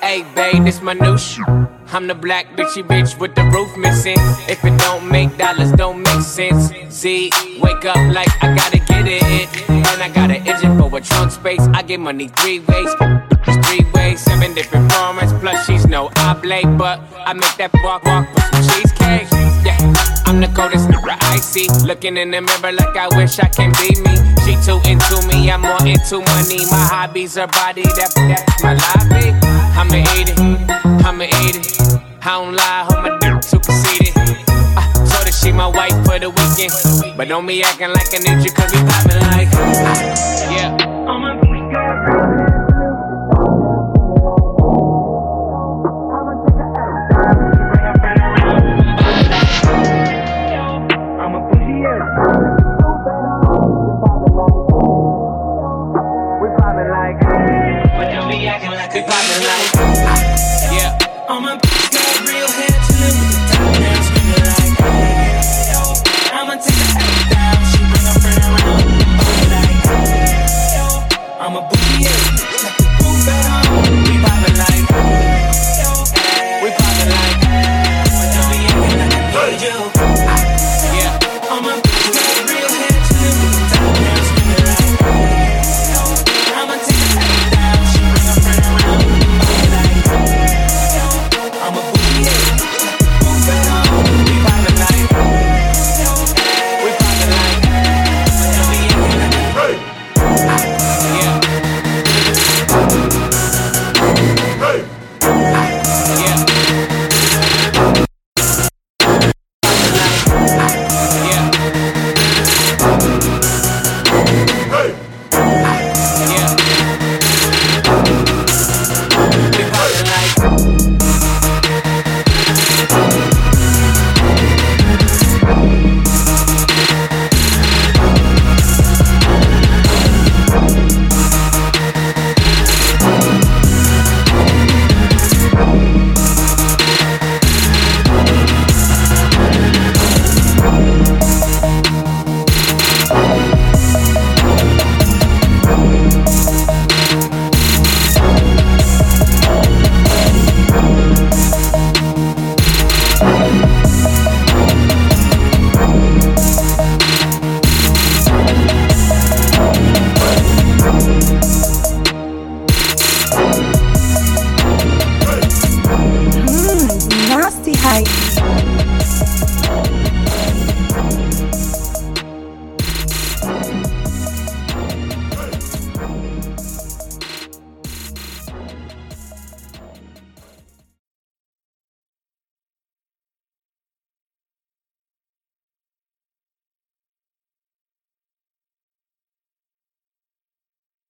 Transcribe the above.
Hey babe, this my new shoe. I'm the black bitchy bitch with the roof missing. If it don't make dollars, don't make sense. Z, wake up like I gotta get it. And I got an engine for a trunk space. I get money 3 ways. 3 ways, 7 different formats. Plus she's no oblate, but I make that walk with some cheesecake. Yeah, I'm the coldest nigga I see. Looking in the mirror like I wish I can be me. She too into me, I'm more into money. My hobbies are body, that's my lobby. I'ma eat it, I'ma eat it. I don't lie, hold my dick too conceited. Told her she my wife for the weekend, but don't be acting like I need you, cause we poppin' like yeah. We poppin' like, yeah. All my bitches got real hair, chillin' with the top down, screamin' like, yo. I'ma take her ass down, she bring her friend around, like, yo. I'm a bougie ass, like the roof at home. We poppin' like, yo. we poppin' like, But don't be acting like I need you. yeah. All my bitches got real hair, chillin' with the top down, screamin' like, yo. I'ma take her ass down, she bring her friend around, like, yo. I'm a bougie ass, like the roof at home. We poppin' like, Yo. we poppin' like, But don't be acting like I yeah. Yeah. need you.